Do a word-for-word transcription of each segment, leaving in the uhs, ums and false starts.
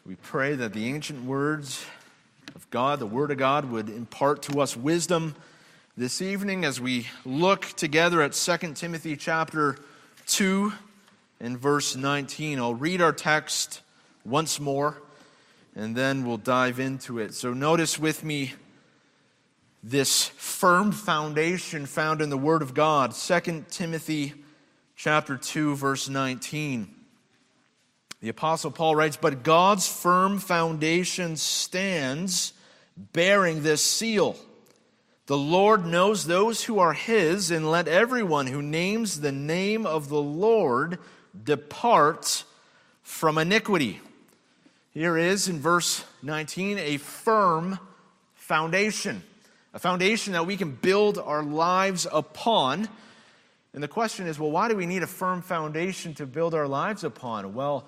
We pray that the ancient words of God, the Word of God, would impart to us wisdom this evening as we look together at Second Timothy chapter two and verse nineteen. I'll read our text once more, and then we'll dive into it. So notice with me this firm foundation found in the Word of God. Second Timothy chapter two, verse nineteen. The Apostle Paul writes, "But God's firm foundation stands, bearing this seal. The Lord knows those who are His, and let everyone who names the name of the Lord depart from iniquity." Here is, in verse nineteen, a firm foundation. A foundation that we can build our lives upon. And the question is, well, why do we need a firm foundation to build our lives upon? Well,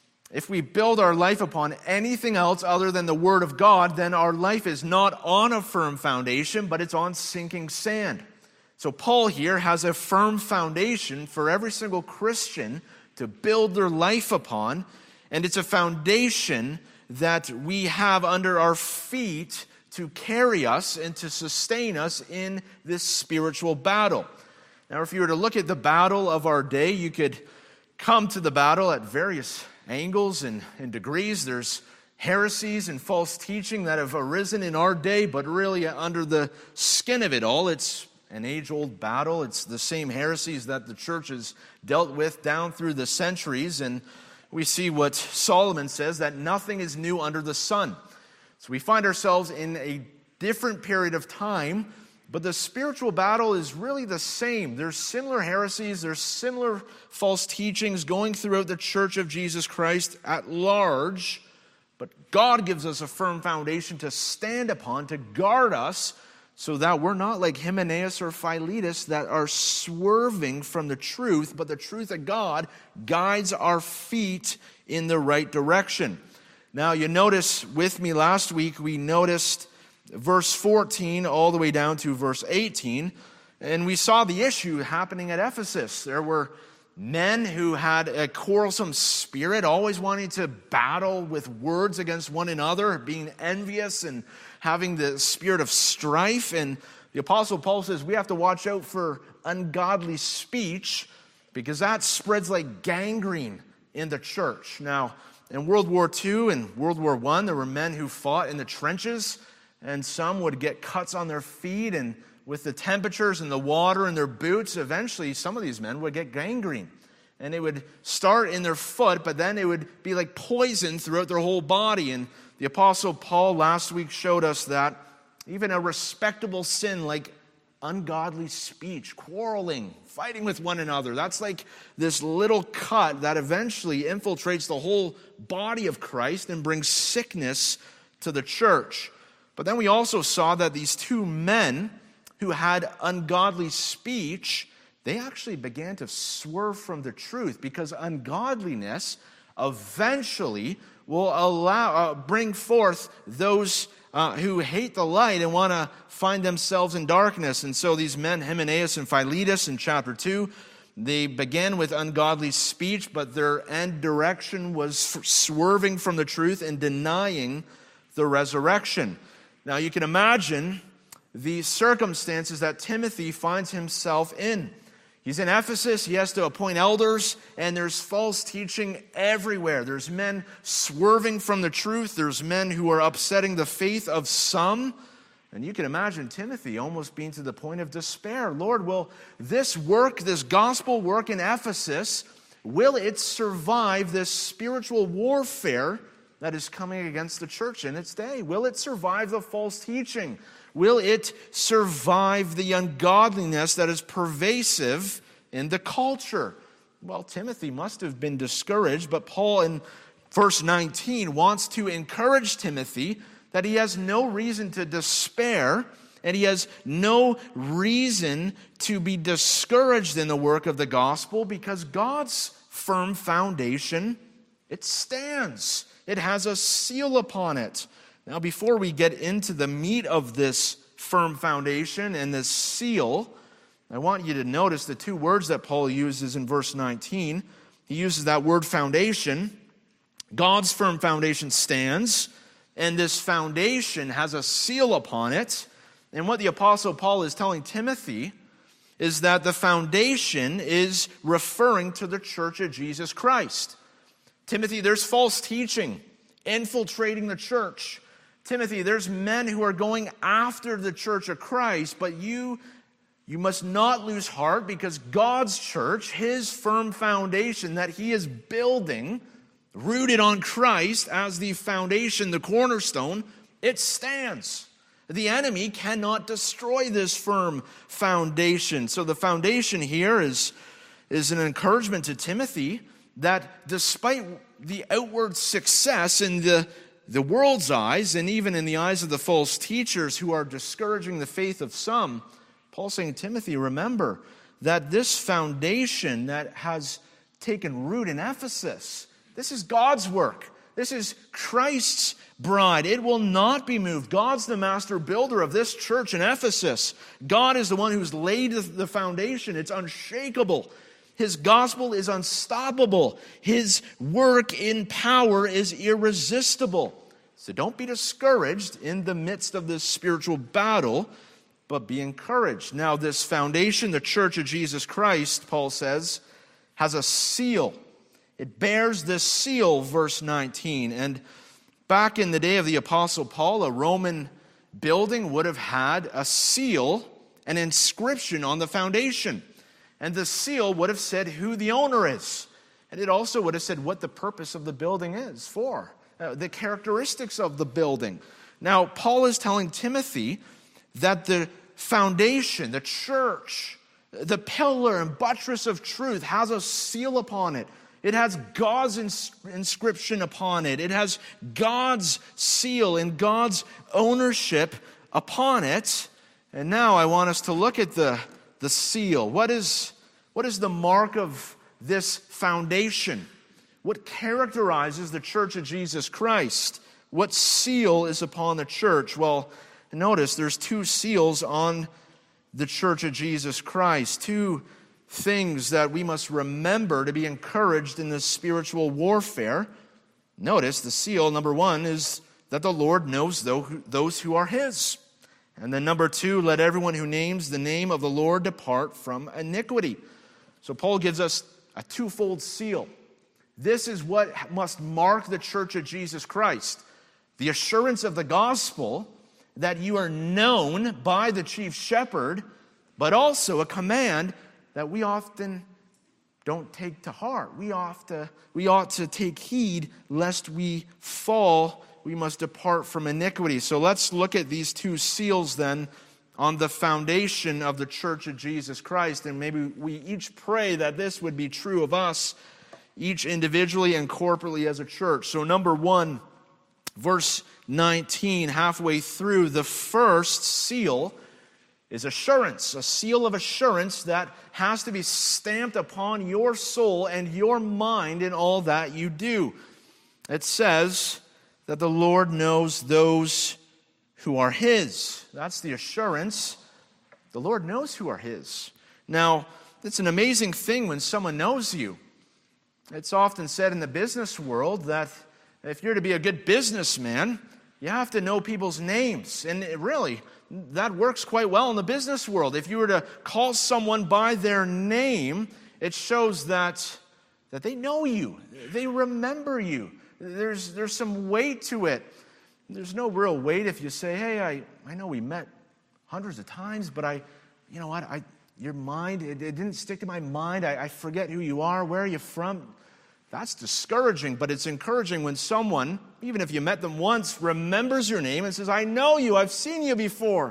if we build our life upon anything else other than the Word of God, then our life is not on a firm foundation, but it's on sinking sand. So Paul here has a firm foundation for every single Christian to build their life upon, and it's a foundation that we have under our feet to carry us and to sustain us in this spiritual battle. Now, if you were to look at the battle of our day, you could come to the battle at various angles and, and degrees. There's heresies and false teaching that have arisen in our day, but really under the skin of it all, it's an age-old battle. It's the same heresies that the church has dealt with down through the centuries, and we see what Solomon says, that nothing is new under the sun. So we find ourselves in a different period of time, but the spiritual battle is really the same. There's similar heresies, there's similar false teachings going throughout the church of Jesus Christ at large, but God gives us a firm foundation to stand upon, to guard us, so that we're not like Hymenaeus or Philetus that are swerving from the truth, but the truth of God guides our feet in the right direction. Now, you notice with me last week, we noticed verse fourteen all the way down to verse eighteen, and we saw the issue happening at Ephesus. There were men who had a quarrelsome spirit, always wanting to battle with words against one another, being envious and having the spirit of strife. And the Apostle Paul says we have to watch out for ungodly speech, because that spreads like gangrene in the church. Now, in World War Two and World War One, there were men who fought in the trenches, and some would get cuts on their feet, and with the temperatures and the water in their boots, eventually some of these men would get gangrene. And it would start in their foot, but then it would be like poison throughout their whole body. And the Apostle Paul last week showed us that even a respectable sin like ungodly speech, quarreling, fighting with one another, that's like this little cut that eventually infiltrates the whole body of Christ and brings sickness to the church. But then we also saw that these two men who had ungodly speech, they actually began to swerve from the truth, because ungodliness eventually will allow uh, bring forth those uh, who hate the light and want to find themselves in darkness. And so these men, Hymenaeus and Philetus in chapter two, they began with ungodly speech, but their end direction was swerving from the truth and denying the resurrection. Now, you can imagine the circumstances that Timothy finds himself in. He's in Ephesus, he has to appoint elders, and there's false teaching everywhere. There's men swerving from the truth. There's men who are upsetting the faith of some. And you can imagine Timothy almost being to the point of despair. Lord, will this work, this gospel work in Ephesus, will it survive this spiritual warfare that is coming against the church in its day? Will it survive the false teaching? Will it survive the ungodliness that is pervasive in the culture? Well, Timothy must have been discouraged, but Paul in verse nineteen wants to encourage Timothy that he has no reason to despair, and he has no reason to be discouraged in the work of the gospel, because God's firm foundation, it stands. It has a seal upon it. Now, before we get into the meat of this firm foundation and this seal, I want you to notice the two words that Paul uses in verse nineteen. He uses that word foundation, God's firm foundation stands, and this foundation has a seal upon it. And what the Apostle Paul is telling Timothy is that the foundation is referring to the church of Jesus Christ. Timothy, there's false teaching infiltrating the church. Timothy, there's men who are going after the church of Christ, but you, you must not lose heart, because God's church, his firm foundation that he is building, rooted on Christ as the foundation, the cornerstone, it stands. The enemy cannot destroy this firm foundation. So the foundation here is, is an encouragement to Timothy that despite the outward success in the, the world's eyes, and even in the eyes of the false teachers who are discouraging the faith of some, Paul's saying, Timothy, remember that this foundation that has taken root in Ephesus, this is God's work. This is Christ's bride. It will not be moved. God's the master builder of this church in Ephesus. God is the one who's laid the foundation. It's unshakable. His gospel is unstoppable. His work in power is irresistible. So don't be discouraged in the midst of this spiritual battle, but be encouraged. Now, this foundation, the church of Jesus Christ, Paul says, has a seal. It bears this seal, verse nineteen. And back in the day of the Apostle Paul, a Roman building would have had a seal, an inscription on the foundation. And the seal would have said who the owner is. And it also would have said what the purpose of the building is for, uh, the characteristics of the building. Now, Paul is telling Timothy that the foundation, the church, the pillar and buttress of truth has a seal upon it. It has God's ins- inscription upon it. It has God's seal and God's ownership upon it. And now I want us to look at the, the seal. What is, what is the mark of this foundation? What characterizes the church of Jesus Christ? What seal is upon the church? Well, notice there's two seals on the church of Jesus Christ. Two things that we must remember to be encouraged in this spiritual warfare. Notice the seal, number one, is that the Lord knows those who are his. And then number two, let everyone who names the name of the Lord depart from iniquity. So Paul gives us a twofold seal. This is what must mark the church of Jesus Christ. The assurance of the gospel that you are known by the chief shepherd, but also a command that we often don't take to heart. We ought to, we ought to take heed lest we fall. We must depart from iniquity. So let's look at these two seals then on the foundation of the church of Jesus Christ. And maybe we each pray that this would be true of us, each individually and corporately as a church. So number one, verse nineteen, halfway through, the first seal is assurance, a seal of assurance that has to be stamped upon your soul and your mind in all that you do. It says that the Lord knows those who are his. That's the assurance. The Lord knows who are his. Now, it's an amazing thing when someone knows you. It's often said in the business world that if you're to be a good businessman, you have to know people's names. And it really, that works quite well in the business world. If you were to call someone by their name, it shows that, that they know you. They remember you. There's, there's some weight to it. There's no real weight if you say, hey, I, I know we met hundreds of times, but I, you know what, I, your mind, it, it didn't stick to my mind. I, I forget who you are. Where are you from? That's discouraging, but it's encouraging when someone, even if you met them once, remembers your name and says, I know you, I've seen you before.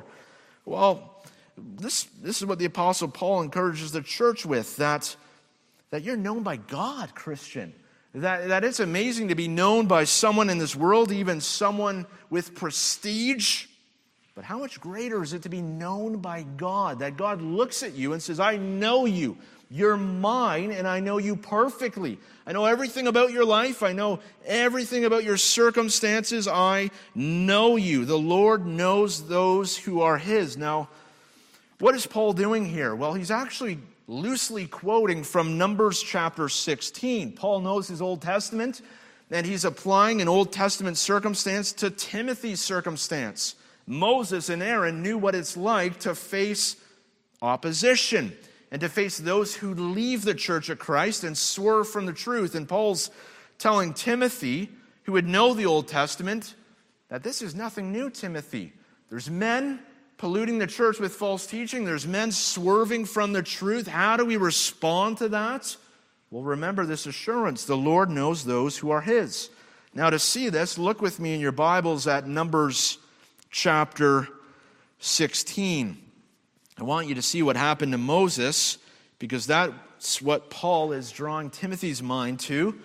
Well, this, this is what the Apostle Paul encourages the church with, that, that you're known by God, Christian. That, that it's amazing to be known by someone in this world, even someone with prestige. But how much greater is it to be known by God? That God looks at you and says, I know you. You're mine, and I know you perfectly. I know everything about your life. I know everything about your circumstances. I know you. The Lord knows those who are his. Now, what is Paul doing here? Well, he's actually loosely quoting from Numbers chapter sixteen. Paul knows his Old Testament, And he's applying an Old Testament circumstance to Timothy's circumstance. Moses and Aaron knew what it's like to face opposition and to face those who leave the church of Christ and swerve from the truth. And Paul's telling Timothy, who would know the Old Testament, that this is nothing new, Timothy. There's men polluting the church with false teaching. There's men swerving from the truth. How do we respond to that? Well, remember this assurance. The Lord knows those who are his. Now, to see this, look with me in your Bibles at Numbers chapter sixteen. I want you to see what happened to Moses, because that's what Paul is drawing Timothy's mind to.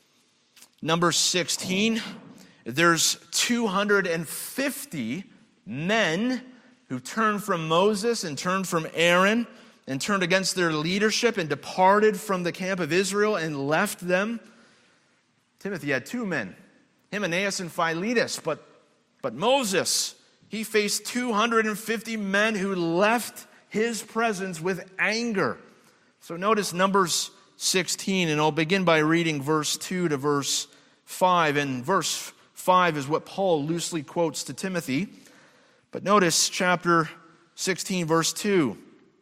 Numbers sixteen, there's two hundred fifty men who turned from Moses and turned from Aaron and turned against their leadership and departed from the camp of Israel and left them. Timothy had two men, Hymenaeus and Philetus, but, but Moses, he faced two hundred fifty men who left his presence with anger. So notice Numbers sixteen, and I'll begin by reading verse two to verse five. And verse five is what Paul loosely quotes to Timothy. But notice chapter sixteen, verse two.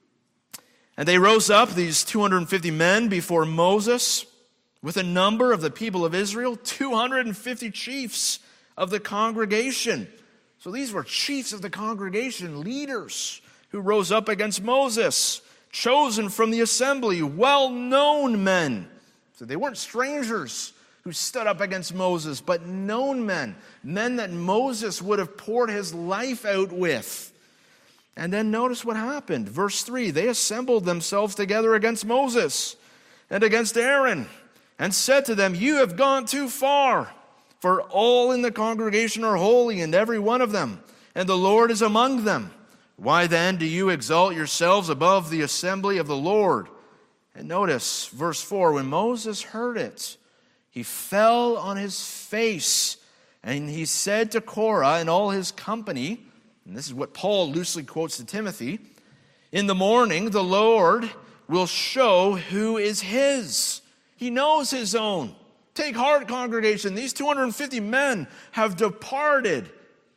And they rose up, these two hundred fifty men, before Moses with a number of the people of Israel, two hundred fifty chiefs of the congregation. So these were chiefs of the congregation, leaders who rose up against Moses, chosen from the assembly, well-known men. So they weren't strangers who stood up against Moses, but known men, men that Moses would have poured his life out with. And then notice what happened. Verse three, they assembled themselves together against Moses and against Aaron and said to them, you have gone too far, for all in the congregation are holy, and every one of them, and the Lord is among them. Why then do you exalt yourselves above the assembly of the Lord? And notice verse four, when Moses heard it, he fell on his face, and he said to Korah and all his company, and this is what Paul loosely quotes to Timothy, in the morning the Lord will show who is his. He knows his own. Take heart, congregation. These two hundred fifty men have departed.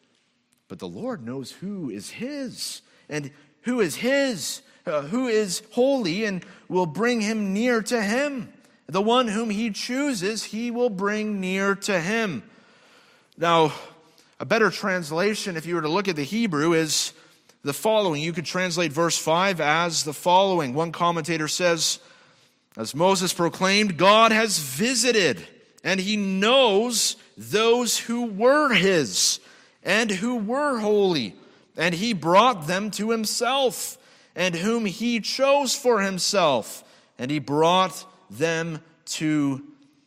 But the Lord knows who is his, and who is his, uh, who is holy, and will bring him near to him. The one whom he chooses, he will bring near to him. Now, a better translation, if you were to look at the Hebrew, is the following. You could translate verse five as the following. One commentator says, as Moses proclaimed, God has visited, and he knows those who were his and who were holy, and he brought them to himself, and whom he chose for himself, and he brought them to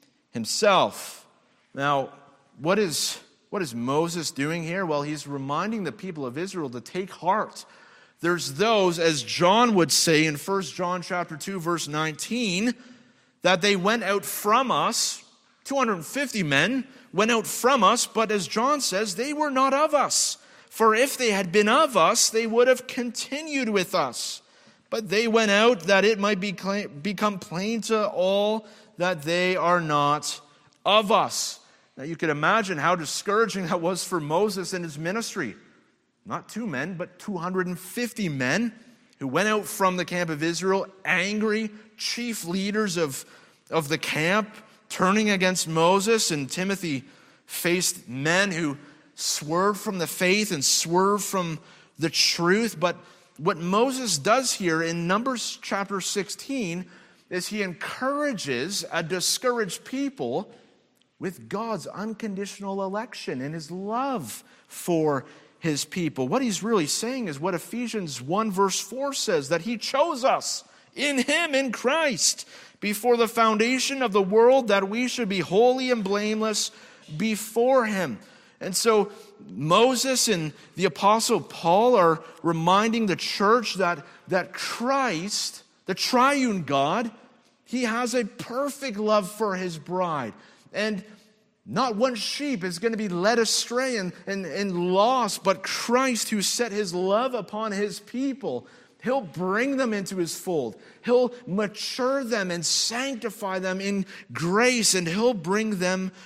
himself. Now, what is what is Moses doing here? Well, he's reminding the people of Israel to take heart. There's those, as John would say in First John chapter two, verse nineteen, that they went out from us, two hundred fifty men went out from us, but as John says, they were not of us. For if they had been of us, they would have continued with us. But they went out that it might be become plain to all that they are not of us. Now you can imagine how discouraging that was for Moses and his ministry. Not two men, but two hundred fifty men who went out from the camp of Israel, angry, chief leaders of, of the camp, turning against Moses. And Timothy faced men who swerved from the faith and swerved from the truth. But what Moses does here in Numbers chapter sixteen is he encourages a discouraged people with God's unconditional election and his love for his people. What he's really saying is what Ephesians one verse four says, that he chose us in him, in Christ, before the foundation of the world, that we should be holy and blameless before him. And so Moses and the Apostle Paul are reminding the church that, that Christ, the triune God, he has a perfect love for his bride. And not one sheep is going to be led astray and, and, and lost, but Christ, who set his love upon his people, he'll bring them into his fold. He'll mature them and sanctify them in grace, and he'll bring them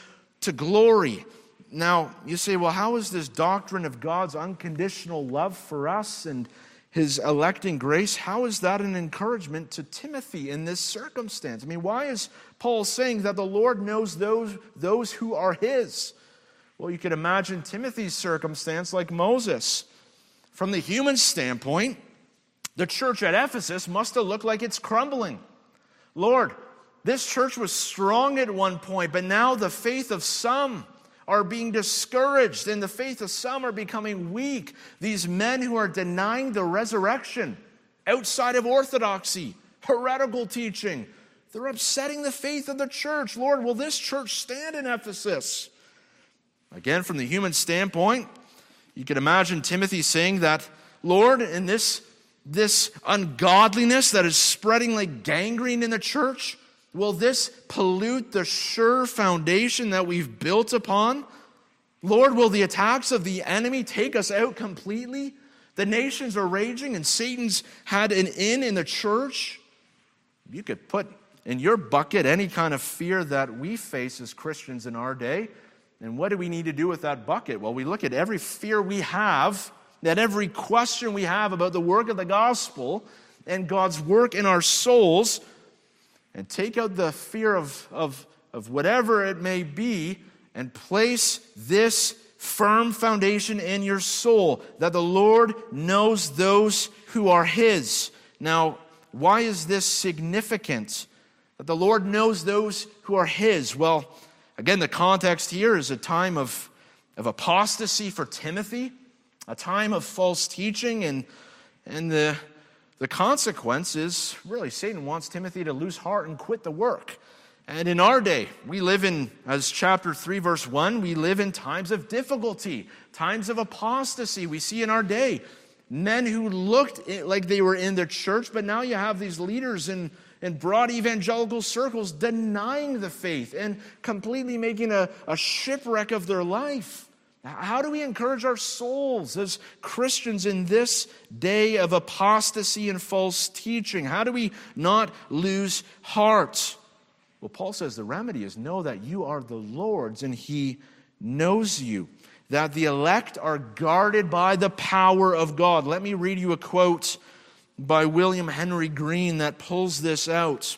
to glory. Now, you say, well, how is this doctrine of God's unconditional love for us and his electing grace, how is that an encouragement to Timothy in this circumstance? I mean, why is Paul saying that the Lord knows those, those who are his? Well, you could imagine Timothy's circumstance like Moses. From the human standpoint, the church at Ephesus must have looked like it's crumbling. Lord, this church was strong at one point, but now the faith of some are being discouraged, and the faith of some are becoming weak. These men who are denying the resurrection, outside of orthodoxy, heretical teaching, they're upsetting the faith of the church. Lord, will this church stand in Ephesus? Again, from the human standpoint, you can imagine Timothy saying that, Lord, in this, this ungodliness that is spreading like gangrene in the church, will this pollute the sure foundation that we've built upon? Lord, will the attacks of the enemy take us out completely? The nations are raging and Satan's had an in in the church. You could put in your bucket any kind of fear that we face as Christians in our day. And what do we need to do with that bucket? Well, we look at every fear we have, at every question we have about the work of the gospel and God's work in our souls, and take out the fear of, of, of whatever it may be and place this firm foundation in your soul, that the Lord knows those who are his. Now, why is this significant? That the Lord knows those who are his? Well, again, the context here is a time of, of apostasy for Timothy, a time of false teaching, and, and the The consequence is, really, Satan wants Timothy to lose heart and quit the work. And in our day, we live in, as chapter three, verse one, we live in times of difficulty, times of apostasy. We see in our day men who looked like they were in the church, but now you have these leaders in, in broad evangelical circles denying the faith and completely making a, a shipwreck of their life. How do we encourage our souls as Christians in this day of apostasy and false teaching? How do we not lose heart? Well, Paul says the remedy is know that you are the Lord's and he knows you, that the elect are guarded by the power of God. Let me read you a quote by William Henry Green that pulls this out.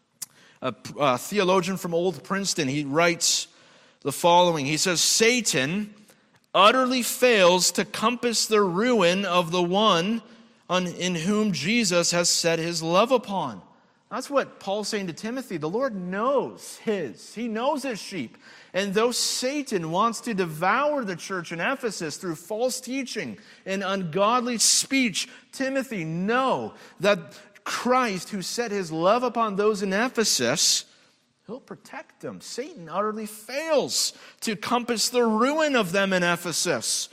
A, a theologian from Old Princeton, he writes the following. He says, Satan utterly fails to compass the ruin of the one on, in whom Jesus has set his love upon. That's what Paul's saying to Timothy. The Lord knows his. He knows his sheep. And though Satan wants to devour the church in Ephesus through false teaching and ungodly speech, Timothy, know that Christ, who set his love upon those in Ephesus, he'll protect them. Satan utterly fails to compass the ruin of them in Ephesus.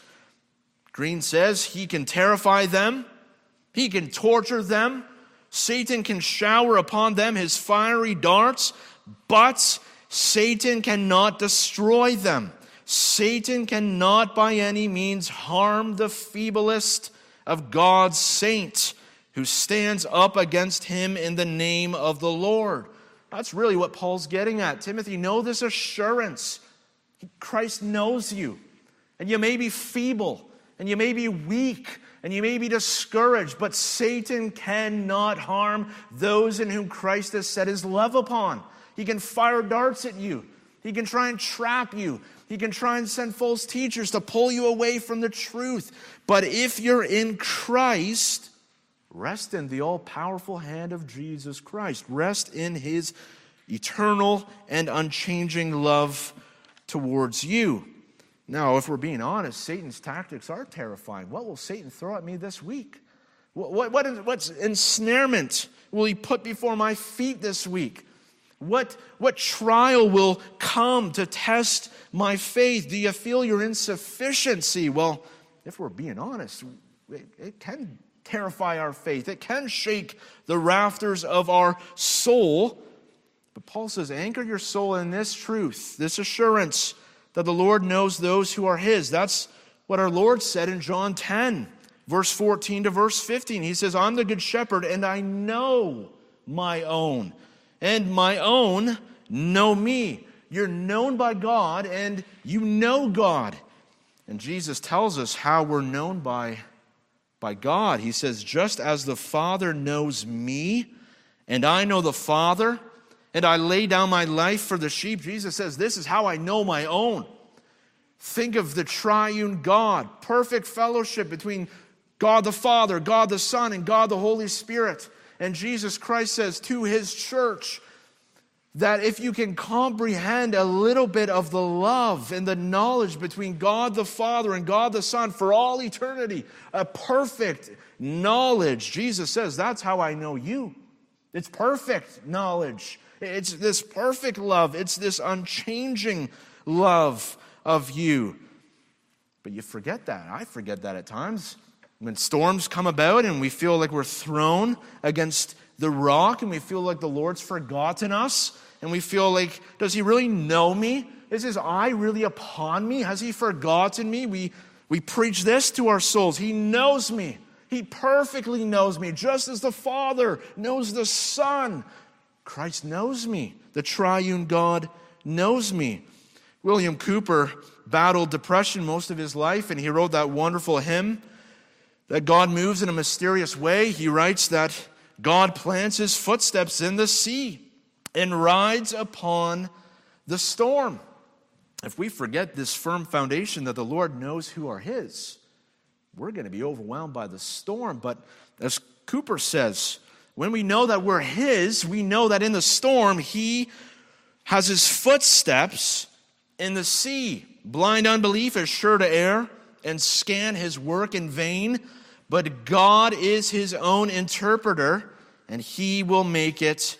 Green says he can terrify them. He can torture them. Satan can shower upon them his fiery darts, but Satan cannot destroy them. Satan cannot by any means harm the feeblest of God's saints who stands up against him in the name of the Lord. That's really what Paul's getting at. Timothy, know this assurance. Christ knows you. And you may be feeble, and you may be weak, and you may be discouraged, but Satan cannot harm those in whom Christ has set his love upon. He can fire darts at you. He can try and trap you. He can try and send false teachers to pull you away from the truth. But if you're in Christ, rest in the all-powerful hand of Jesus Christ. Rest in his eternal and unchanging love towards you. Now, if we're being honest, Satan's tactics are terrifying. What will Satan throw at me this week? What, what, what, what ensnarement will he put before my feet this week? What, what trial will come to test my faith? Do you feel your insufficiency? Well, if we're being honest, it, it can terrify our faith. It can shake the rafters of our soul. But Paul says, anchor your soul in this truth, this assurance that the Lord knows those who are his. That's what our Lord said in John ten, verse fourteen to verse fifteen. He says, I'm the good shepherd, and I know my own, and my own know me. You're known by God, and you know God. And Jesus tells us how we're known by, by God. He says, just as the Father knows me, and I know the Father, and I lay down my life for the sheep. Jesus says, this is how I know my own. Think of the triune God, perfect fellowship between God the Father, God the Son, and God the Holy Spirit. And Jesus Christ says to his church that if you can comprehend a little bit of the love and the knowledge between God the Father and God the Son for all eternity, a perfect knowledge, Jesus says, that's how I know you. It's perfect knowledge. It's this perfect love. It's this unchanging love of you. But you forget that. I forget that at times. When storms come about and we feel like we're thrown against the rock and we feel like the Lord's forgotten us and we feel like, does he really know me? Is his eye really upon me? Has he forgotten me? We, we preach this to our souls. He knows me. He perfectly knows me, just as the Father knows the Son. Christ knows me. The triune God knows me. William Cooper battled depression most of his life, and he wrote that wonderful hymn, that God moves in a mysterious way. He writes that God plants his footsteps in the sea and rides upon the storm. If we forget this firm foundation that the Lord knows who are his, we're going to be overwhelmed by the storm. But as Cooper says, when we know that we're his, we know that in the storm, he has his footsteps in the sea. Blind unbelief is sure to err and scan his work in vain, but God is his own interpreter, and he will make it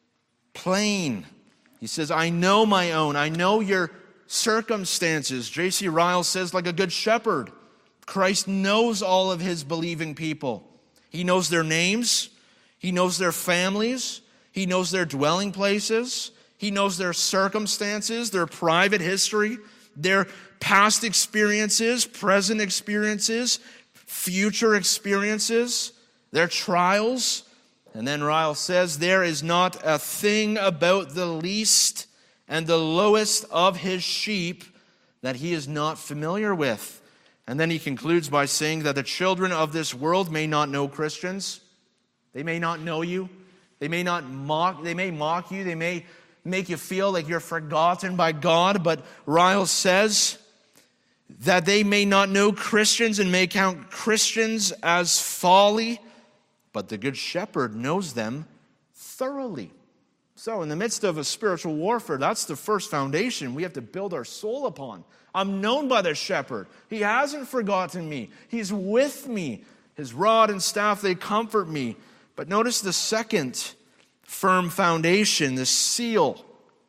plain. He says, I know my own. I know your circumstances. J C Ryle says, like a good shepherd, Christ knows all of his believing people. He knows their names. He knows their families. He knows their dwelling places. He knows their circumstances, their private history, their past experiences, present experiences, future experiences, their trials. And then Ryle says, there is not a thing about the least and the lowest of his sheep that he is not familiar with. And then he concludes by saying that the children of this world may not know Christians. They may not know you. They may not mock, they may mock you. They may make you feel like you're forgotten by God. But Ryle says that they may not know Christians and may count Christians as folly, but the Good Shepherd knows them thoroughly. So in the midst of a spiritual warfare, that's the first foundation we have to build our soul upon. I'm known by the shepherd. He hasn't forgotten me. He's with me. His rod and staff, they comfort me. But notice the second firm foundation, the seal.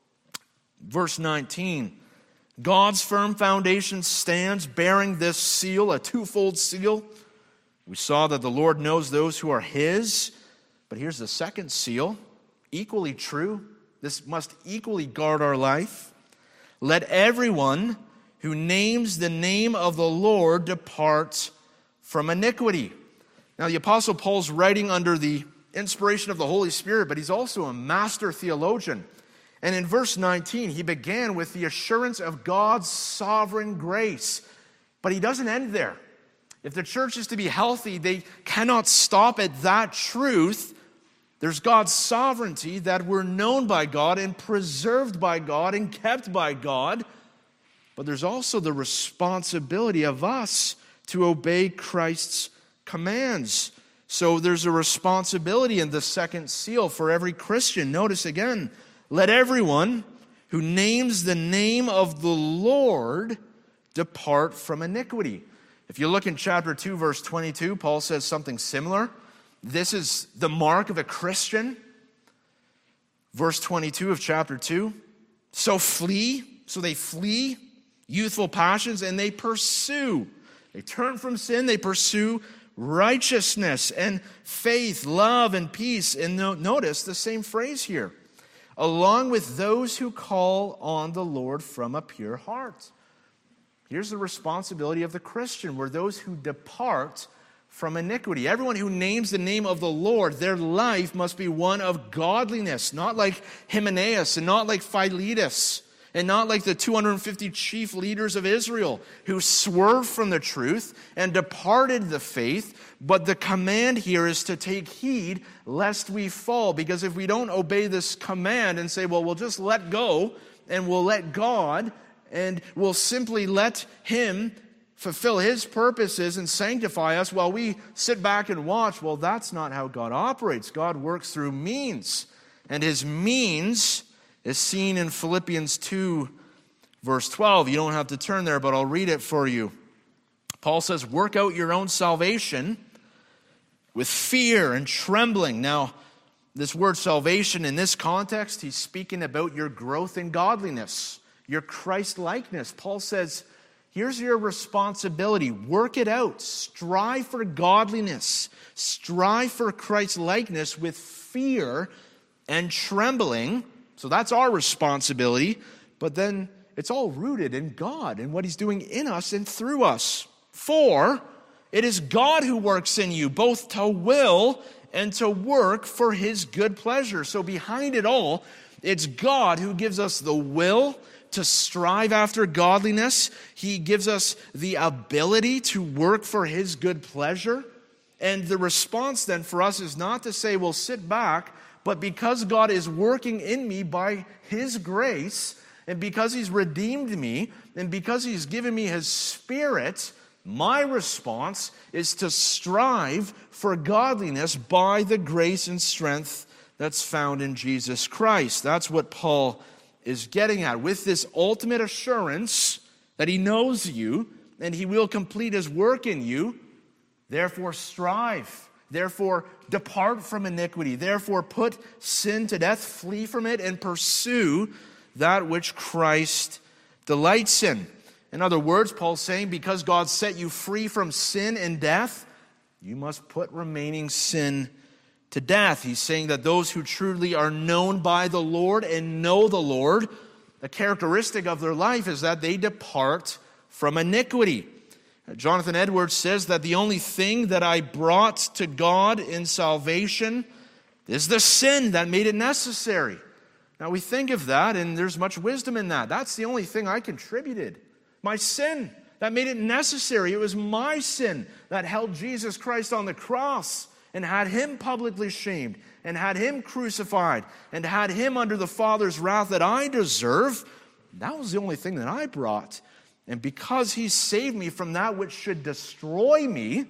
Verse nineteen. God's firm foundation stands bearing this seal, a twofold seal. We saw that the Lord knows those who are his. But here's the second seal, equally true. This must equally guard our life. Let everyone who names the name of the Lord depart from iniquity. Now, the Apostle Paul's writing under the inspiration of the Holy Spirit, but he's also a master theologian. And in verse nineteen, he began with the assurance of God's sovereign grace. But he doesn't end there. If the church is to be healthy, they cannot stop at that truth. There's God's sovereignty, that we're known by God and preserved by God and kept by God. But there's also the responsibility of us to obey Christ's commands. So there's a responsibility in the second seal for every Christian. Notice again, let everyone who names the name of the Lord depart from iniquity. If you look in chapter two, verse twenty-two, Paul says something similar. This is the mark of a Christian. Verse twenty-two of chapter two. So flee, so they flee youthful passions and they pursue. They turn from sin, they pursue righteousness and faith, love and peace. And notice the same phrase here. Along with those who call on the Lord from a pure heart. Here's the responsibility of the Christian. We're those who depart from iniquity. Everyone who names the name of the Lord, their life must be one of godliness, not like Hymenaeus and not like Philetus and not like the two hundred fifty chief leaders of Israel who swerved from the truth and departed the faith. But the command here is to take heed lest we fall, because if we don't obey this command and say, well, we'll just let go and we'll let God and we'll simply let Him fulfill His purposes and sanctify us while we sit back and watch, well, that's not how God operates. God works through means, and His means is seen in Philippians two, verse twelve. You don't have to turn there, but I'll read it for you. Paul says, work out your own salvation with fear and trembling. Now, this word salvation in this context, he's speaking about your growth in godliness, your Christ-likeness. Paul says, here's your responsibility. Work it out. Strive for godliness. Strive for Christ-likeness with fear and trembling. So that's our responsibility. But then it's all rooted in God and what He's doing in us and through us. For it is God who works in you, both to will and to work for His good pleasure. So behind it all, it's God who gives us the will to strive after godliness. He gives us the ability to work for His good pleasure. And the response then for us is not to say, well, sit back, but because God is working in me by His grace, and because He's redeemed me, and because He's given me His Spirit, my response is to strive for godliness by the grace and strength that's found in Jesus Christ. That's what Paul is getting at, with this ultimate assurance that He knows you and He will complete His work in you. Therefore strive. Therefore depart from iniquity. Therefore put sin to death, flee from it, and pursue that which Christ delights in. In other words, Paul's saying, because God set you free from sin and death, you must put remaining sin to death. He's saying that those who truly are known by the Lord and know the Lord, the characteristic of their life is that they depart from iniquity. Jonathan Edwards says that the only thing that I brought to God in salvation is the sin that made it necessary. Now we think of that, and there's much wisdom in that. That's the only thing I contributed. My sin that made it necessary. It was my sin that held Jesus Christ on the cross and had Him publicly shamed and had Him crucified and had Him under the Father's wrath that I deserve. That was the only thing that I brought. And because He saved me from that which should destroy me,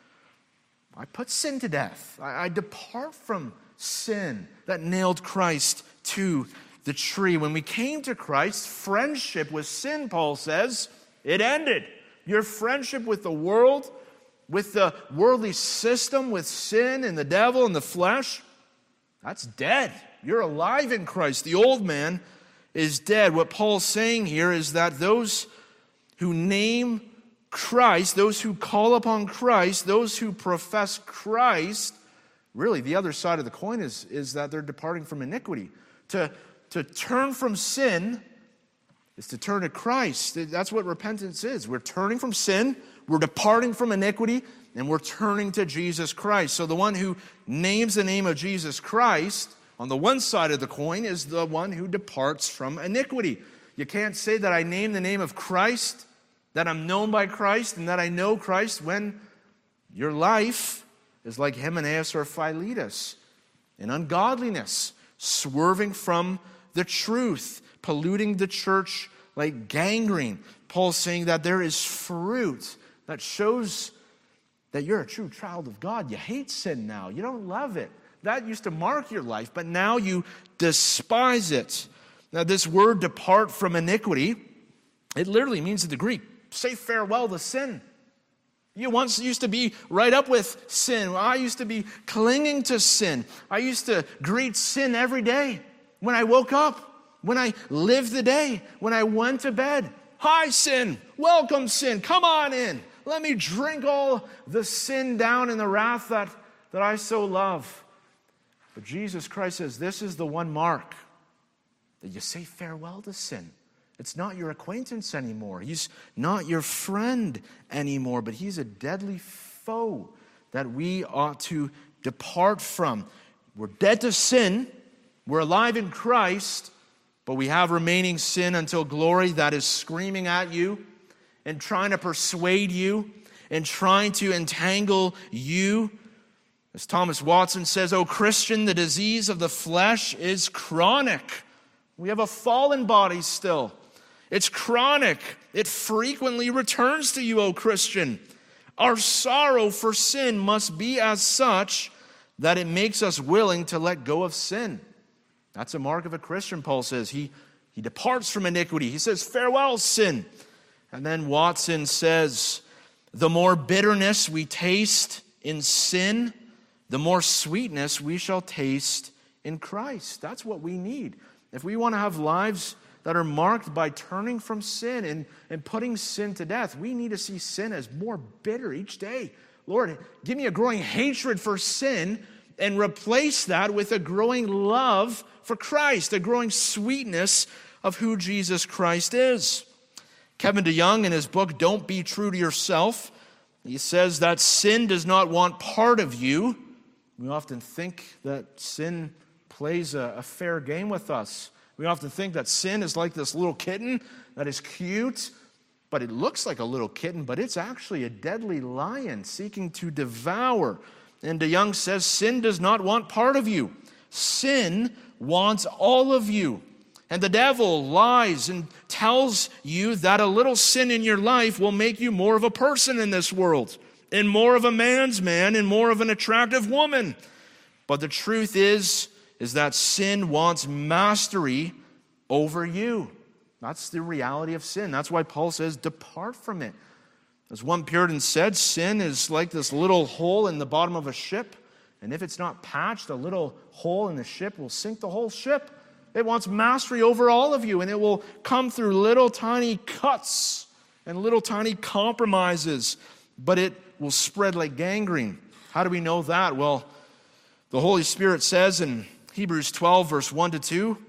I put sin to death. I, I depart from sin that nailed Christ to the tree. When we came to Christ, friendship with sin, Paul says, it ended. Your friendship with the world, with the worldly system, with sin and the devil and the flesh, that's dead. You're alive in Christ. The old man is dead. What Paul's saying here is that those who name Christ, those who call upon Christ, those who profess Christ, really the other side of the coin is, is that they're departing from iniquity. To, to turn from sin is to turn to Christ. That's what repentance is. We're turning from sin, we're departing from iniquity, and we're turning to Jesus Christ. So the one who names the name of Jesus Christ, on the one side of the coin, is the one who departs from iniquity. You can't say that I name the name of Christ, that I'm known by Christ, and that I know Christ when your life is like Hymenaeus or Philetus in ungodliness, swerving from the truth, polluting the church like gangrene. Paul's saying that there is fruit that shows that you're a true child of God. You hate sin now. You don't love it. That used to mark your life, but now you despise it. Now, this word depart from iniquity, it literally means in the Greek, say farewell to sin. You once used to be right up with sin. I used to be clinging to sin. I used to greet sin every day. When I woke up, when I lived the day, when I went to bed. Hi, sin. Welcome, sin. Come on in. Let me drink all the sin down in the wrath that, that I so love. But Jesus Christ says, this is the one mark that you say farewell to sin. It's not your acquaintance anymore. He's not your friend anymore, but he's a deadly foe that we ought to depart from. We're dead to sin. We're alive in Christ, But we have remaining sin until glory that is screaming at you and trying to persuade you and trying to entangle you. As Thomas Watson says, "O Christian, the disease of the flesh is chronic." We have a fallen body still. It's chronic. It frequently returns to you, O Christian. Our sorrow for sin must be as such that it makes us willing to let go of sin. That's a mark of a Christian, Paul says. He, he departs from iniquity. He says, "Farewell, sin." And then Watson says, "The more bitterness we taste in sin, the more sweetness we shall taste in Christ." That's what we need. If we want to have lives that are marked by turning from sin and, and putting sin to death, we need to see sin as more bitter each day. Lord, give me a growing hatred for sin and replace that with a growing love for Christ, a growing sweetness of who Jesus Christ is. Kevin DeYoung, in his book, Don't Be True to Yourself, he says that sin does not want part of you. We often think that sin plays a, a fair game with us. We often think that sin is like this little kitten that is cute, but it looks like a little kitten, but it's actually a deadly lion seeking to devour. And DeYoung says, sin does not want part of you. Sin wants all of you. And the devil lies and tells you that a little sin in your life will make you more of a person in this world, and more of a man's man, and more of an attractive woman. But the truth is, is that sin wants mastery over you. That's the reality of sin. That's why Paul says, depart from it. As one Puritan said, sin is like this little hole in the bottom of a ship, and if it's not patched, a little hole in the ship will sink the whole ship. It wants mastery over all of you, and it will come through little tiny cuts and little tiny compromises, but it will spread like gangrene. How do we know that? Well, the Holy Spirit says in Hebrews twelve, verse one to two,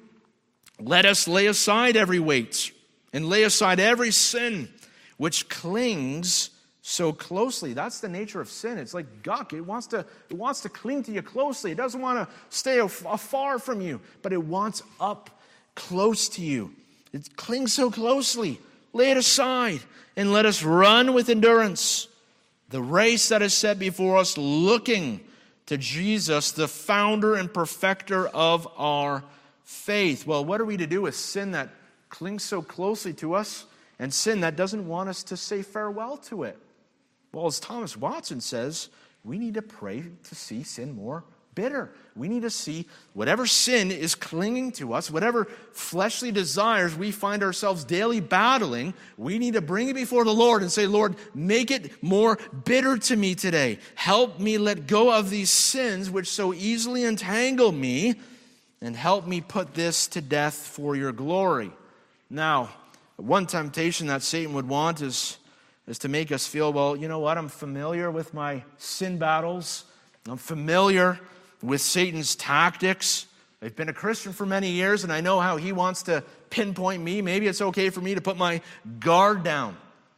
let us lay aside every weight and lay aside every sin which clings so closely. That's the nature of sin. It's like gunk. It wants to, it wants to cling to you closely. It doesn't want to stay afar from you, but it wants up close to you. It clings so closely. Lay it aside and let us run with endurance the race that is set before us, looking to Jesus, the founder and perfecter of our faith. Well, what are we to do with sin that clings so closely to us and sin that doesn't want us to say farewell to it? Well, as Thomas Watson says, we need to pray to see sin more bitter. We need to see whatever sin is clinging to us, whatever fleshly desires we find ourselves daily battling, we need to bring it before the Lord and say, Lord, make it more bitter to me today. Help me let go of these sins which so easily entangle me, and help me put this to death for your glory. Now, one temptation that Satan would want is, is to make us feel, well, you know what, I'm familiar with my sin battles. I'm familiar with Satan's tactics. I've been a Christian for many years, and I know how he wants to pinpoint me. Maybe it's okay for me to put my guard down.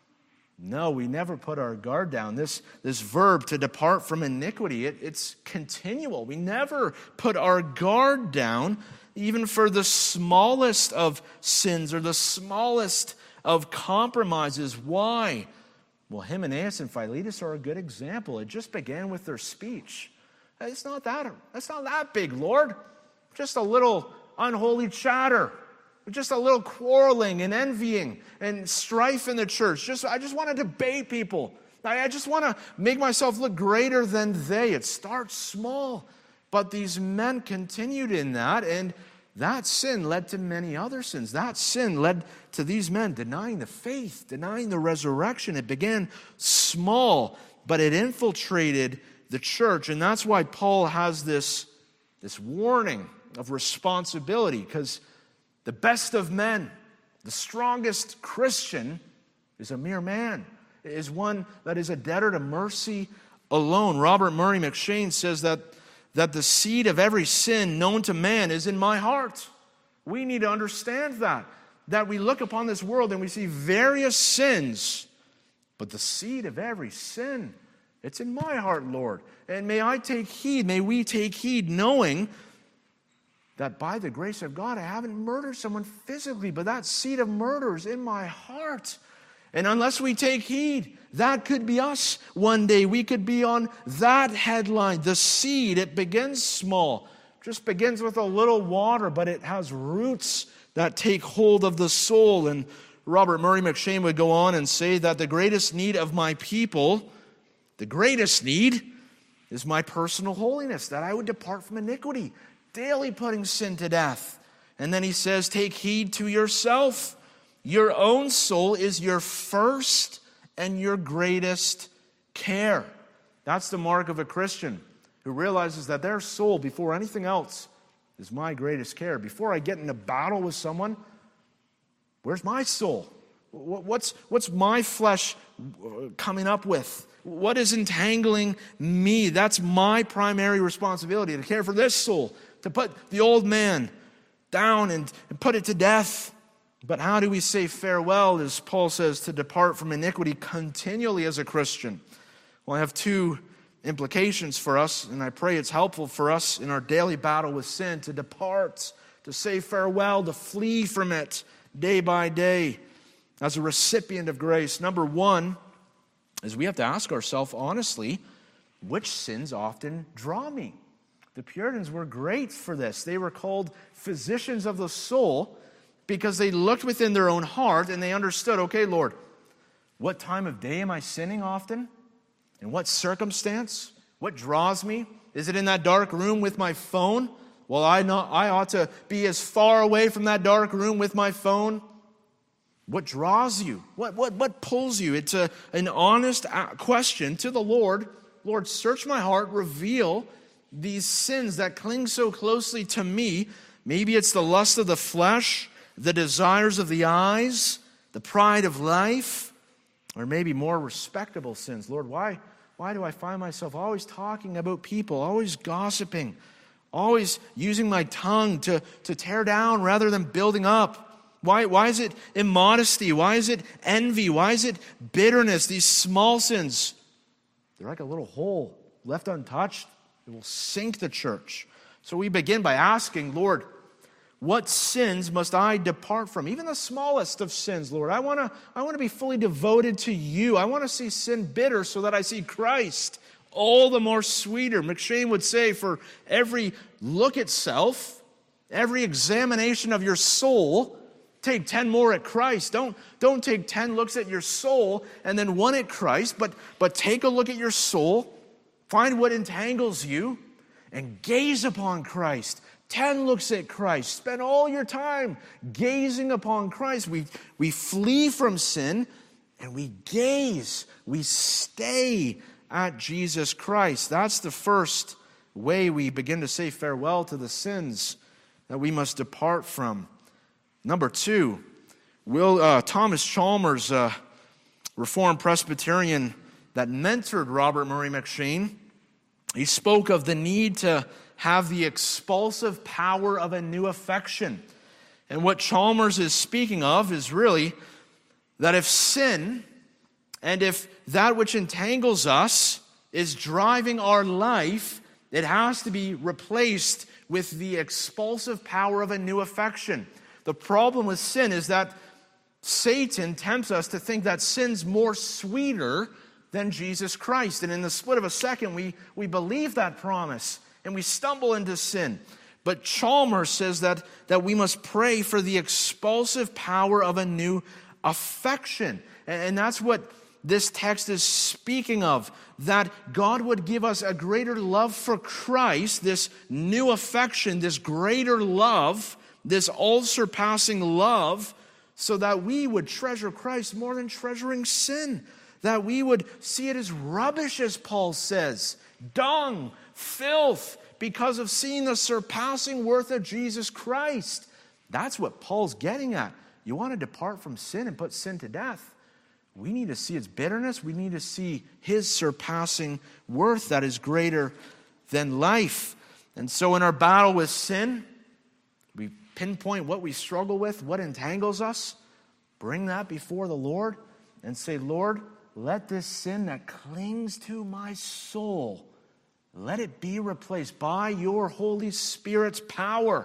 No, we never put our guard down. This, this verb, to depart from iniquity, it, it's continual. We never put our guard down, even for the smallest of sins or the smallest of compromises. Why? Well, Hymenaeus and Philetus are a good example. It just began with their speech. It's not that, it's not that big, Lord. Just a little unholy chatter. Just a little quarreling and envying and strife in the church. Just I just want to debate people. I, I just want to make myself look greater than they. It starts small. But these men continued in that, and that sin led to many other sins. That sin led to these men denying the faith, denying the resurrection. It began small, but it infiltrated the church. And that's why Paul has this, this warning of responsibility, because the best of men, the strongest Christian, is a mere man, is one that is a debtor to mercy alone. Robert Murray McShane says that, that the seed of every sin known to man is in my heart. We need to understand that, that we look upon this world and we see various sins, but the seed of every sin, it's in my heart, Lord. And may I take heed, may we take heed, knowing that by the grace of God, I haven't murdered someone physically, but that seed of murder is in my heart. And unless we take heed, that could be us one day. We could be on that headline. The seed, it begins small, just begins with a little water, but it has roots that take hold of the soul. And Robert Murray McCheyne would go on and say that the greatest need of my people, the greatest need, is my personal holiness, that I would depart from iniquity, daily putting sin to death. And then he says, take heed to yourself. Your own soul is your first and your greatest care. That's the mark of a Christian who realizes that their soul, before anything else, is my greatest care. Before I get in a battle with someone, where's my soul? What's, what's my flesh coming up with? What is entangling me? That's my primary responsibility, to care for this soul, to put the old man down and, and put it to death. But how do we say farewell, as Paul says, to depart from iniquity continually as a Christian? Well, I have two implications for us, and I pray it's helpful for us in our daily battle with sin to depart, to say farewell, to flee from it day by day as a recipient of grace. Number one is we have to ask ourselves honestly, which sins often draw me? The Puritans were great for this. They were called physicians of the soul because they looked within their own heart and they understood, okay, Lord, what time of day am I sinning often? In what circumstance? What draws me? Is it in that dark room with my phone? Well, I, not, I ought to be as far away from that dark room with my phone. What draws you? What, what, what pulls you? It's a, an honest question to the Lord. Lord, search my heart, reveal these sins that cling so closely to me. Maybe it's the lust of the flesh, the desires of the eyes, the pride of life, or maybe more respectable sins. Lord, why, why do I find myself always talking about people, always gossiping, always using my tongue to, to tear down rather than building up? Why, why is it immodesty? Why is it envy? Why is it bitterness? These small sins, they're like a little hole left untouched. It will sink the church. So we begin by asking, Lord, what sins must I depart from? Even the smallest of sins, Lord. I want to I want to be fully devoted to you. I want to see sin bitter so that I see Christ all the more sweeter. McCheyne would say, for every look at self, every examination of your soul, take ten more at Christ. Don't, don't take ten looks at your soul and then one at Christ, but, but take a look at your soul, find what entangles you, and gaze upon Christ. Ten looks at Christ. Spend all your time gazing upon Christ. We, we flee from sin and we gaze. We stay at Jesus Christ. That's the first way we begin to say farewell to the sins that we must depart from. Number two, Will uh, Thomas Chalmers, uh, Reformed Presbyterian that mentored Robert Murray McCheyne, he spoke of the need to have the expulsive power of a new affection. And what Chalmers is speaking of is really that if sin and if that which entangles us is driving our life, it has to be replaced with the expulsive power of a new affection. The problem with sin is that Satan tempts us to think that sin's more sweeter than Jesus Christ. And in the split of a second, we, we believe that promise and we stumble into sin. But Chalmers says that, that we must pray for the expulsive power of a new affection. And, and that's what this text is speaking of, that God would give us a greater love for Christ, this new affection, this greater love, this all-surpassing love, so that we would treasure Christ more than treasuring sin, that we would see it as rubbish, as Paul says, dung, filth, because of seeing the surpassing worth of Jesus Christ. That's what Paul's getting at. You want to depart from sin and put sin to death. We need to see its bitterness. We need to see his surpassing worth that is greater than life. And so in our battle with sin, we pinpoint what we struggle with, what entangles us, bring that before the Lord and say, Lord, let this sin that clings to my soul, let it be replaced by your Holy Spirit's power.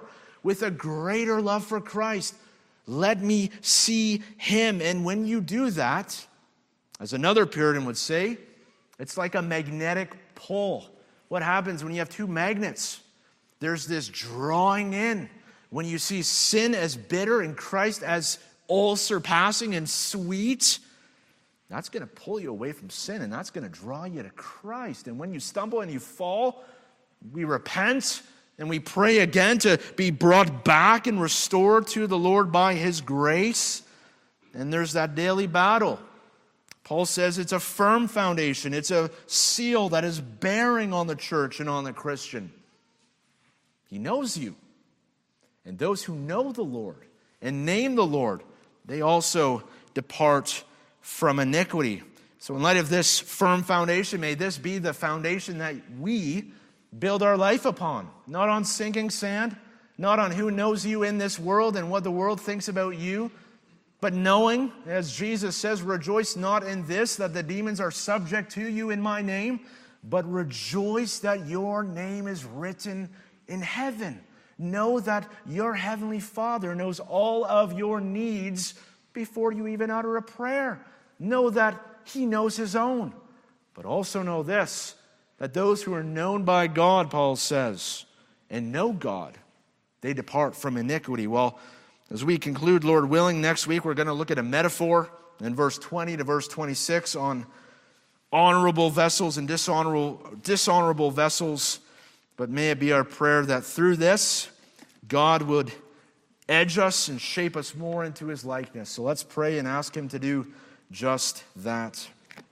with a greater love for Christ. Let me see him. And when you do that, as another Puritan would say, it's like a magnetic pull. What happens when you have two magnets? There's this drawing in. When you see sin as bitter and Christ as all-surpassing and sweet, that's going to pull you away from sin, and that's going to draw you to Christ. And when you stumble and you fall, we repent and we pray again to be brought back and restored to the Lord by his grace. And there's that daily battle. Paul says it's a firm foundation. It's a seal that is bearing on the church and on the Christian. He knows you. And those who know the Lord and name the Lord, they also depart from iniquity. So in light of this firm foundation, may this be the foundation that we build our life upon. Not on sinking sand, not on who knows you in this world and what the world thinks about you, but knowing, as Jesus says, rejoice not in this, that the demons are subject to you in my name, but rejoice that your name is written in heaven. Know that your heavenly Father knows all of your needs before you even utter a prayer. Know that he knows his own. But also know this, that those who are known by God, Paul says, and know God, they depart from iniquity. Well, as we conclude, Lord willing, next week we're going to look at a metaphor in verse twenty to verse twenty-six on honorable vessels and dishonorable, dishonorable vessels. But may it be our prayer that through this, God would edge us and shape us more into his likeness. So let's pray and ask him to do just that.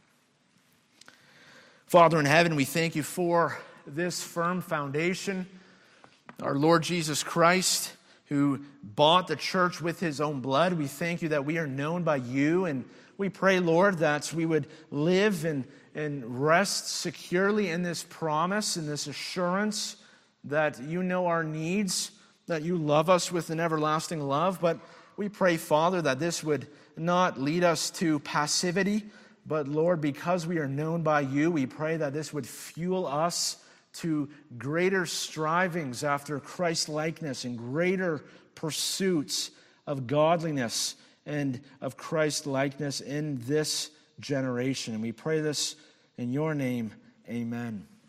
Father in heaven, we thank you for this firm foundation, our Lord Jesus Christ, who bought the church with his own blood. We thank you that we are known by you, and we pray, Lord, that we would live and, and rest securely in this promise, in this assurance that you know our needs, that you love us with an everlasting love. But we pray, Father, that this would not lead us to passivity, but Lord, because we are known by you, we pray that this would fuel us to greater strivings after Christ-likeness and greater pursuits of godliness and of Christ-likeness in this generation. And we pray this in your name. Amen.